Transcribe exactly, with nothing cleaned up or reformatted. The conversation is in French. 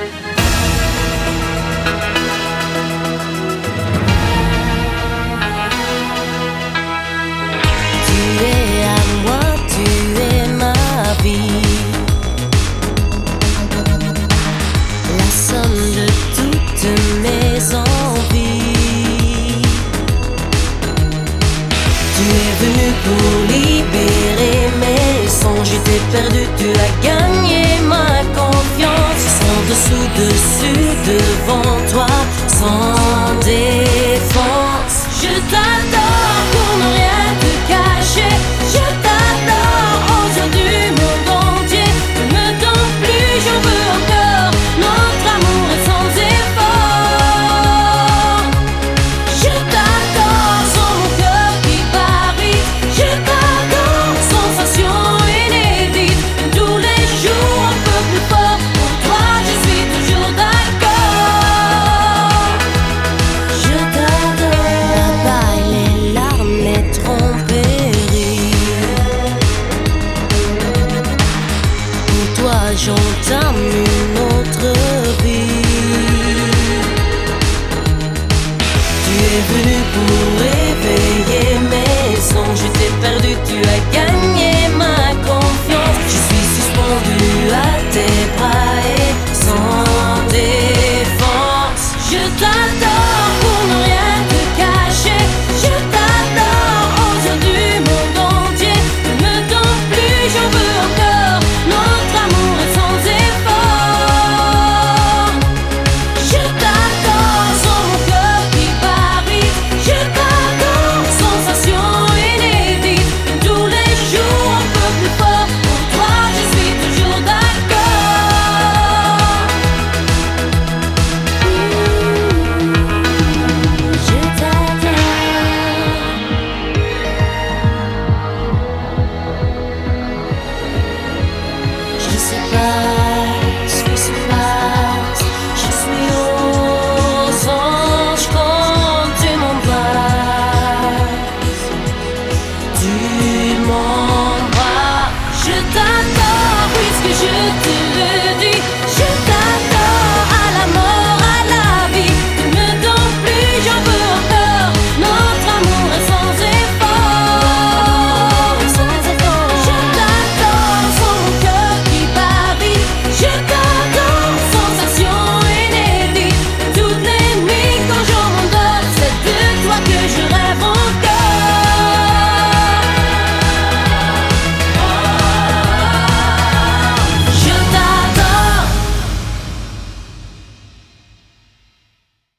Tu es à moi, tu es ma vie, la somme de toutes mes envies. Tu es venu pour libérer mes songes, j'étais perdu, tu as gagné ma confiance. Sans dessous, dessus, devant toi, sans défense, je t'attends.